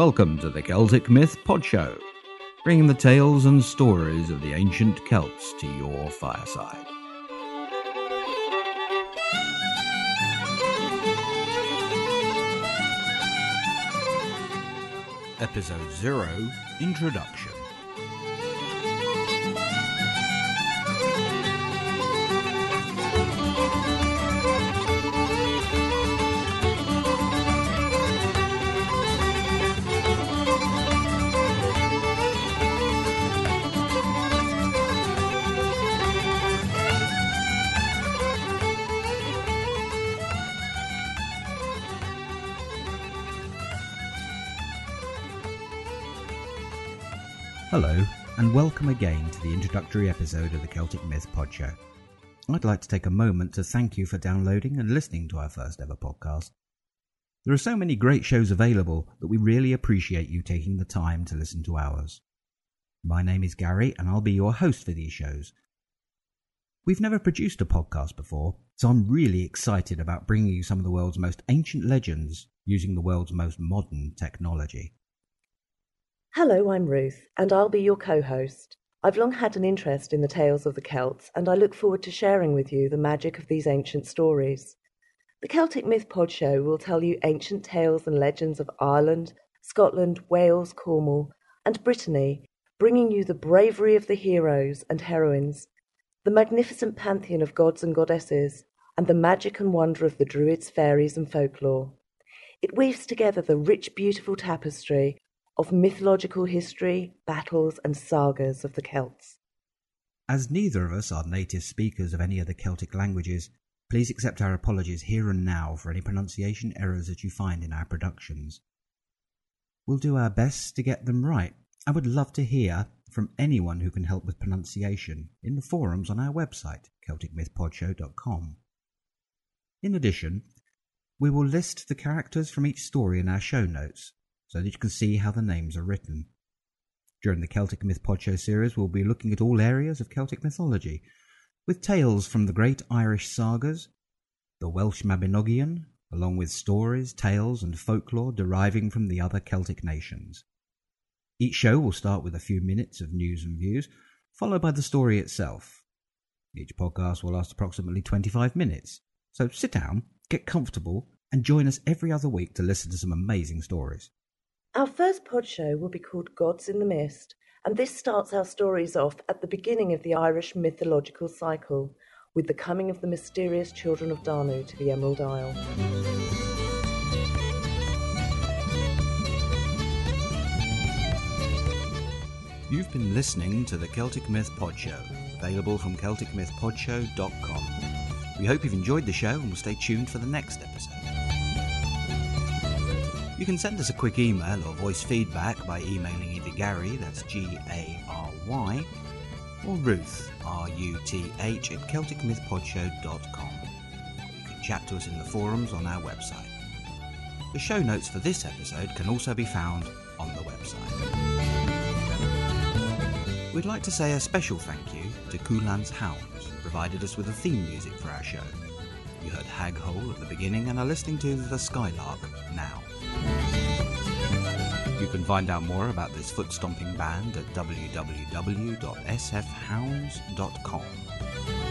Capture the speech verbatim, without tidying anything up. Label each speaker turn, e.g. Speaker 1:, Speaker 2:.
Speaker 1: Welcome to the Celtic Myth Pod Show, bringing the tales and stories of the ancient Celts to your fireside. Episode zero, Introduction. Hello, and welcome again to the introductory episode of the Celtic Myth Pod Show. I'd like to take a moment to thank you for downloading and listening to our first ever podcast. There are so many great shows available that we really appreciate you taking the time to listen to ours. My name is Gary, and I'll be your host for these shows. We've never produced a podcast before, so I'm really excited about bringing you some of the world's most ancient legends using the world's most modern technology.
Speaker 2: Hello, I'm Ruth, and I'll be your co-host. I've long had an interest in the tales of the Celts, and I look forward to sharing with you the magic of these ancient stories. The Celtic Myth Pod Show will tell you ancient tales and legends of Ireland, Scotland, Wales, Cornwall, and Brittany, bringing you the bravery of the heroes and heroines, the magnificent pantheon of gods and goddesses, and the magic and wonder of the druids, fairies, and folklore. It weaves together the rich, beautiful tapestry of mythological history, battles, and sagas of the Celts.
Speaker 1: As neither of us are native speakers of any of the Celtic languages, please accept our apologies here and now for any pronunciation errors that you find in our productions. We'll do our best to get them right. I would love to hear from anyone who can help with pronunciation in the forums on our website, celtic myth pod show dot com. In addition, we will list the characters from each story in our show notes, so that you can see how the names are written. During the Celtic Myth Pod Show series, we'll be looking at all areas of Celtic mythology, with tales from the great Irish sagas, the Welsh Mabinogion, along with stories, tales, and folklore deriving from the other Celtic nations. Each show will start with a few minutes of news and views, followed by the story itself. Each podcast will last approximately twenty-five minutes, so sit down, get comfortable, and join us every other week to listen to some amazing stories.
Speaker 2: Our first pod show will be called Gods in the Mist, and this starts our stories off at the beginning of the Irish mythological cycle, with the coming of the mysterious children of Danu to the Emerald Isle.
Speaker 1: You've been listening to the Celtic Myth Pod Show, available from celtic myth pod show dot com. We hope you've enjoyed the show and will stay tuned for the next episode. You can send us a quick email or voice feedback by emailing either Gary, that's G A R Y, or Ruth, R U T H, at celtic myth pod show dot com. You can chat to us in the forums on our website. The show notes for this episode can also be found on the website. We'd like to say a special thank you to Kulan's Hounds, who provided us with the theme music for our show. You heard Hag Hole at the beginning and are listening to The Skylark now. You can find out more about this foot-stomping band at w w w dot s f hounds dot com.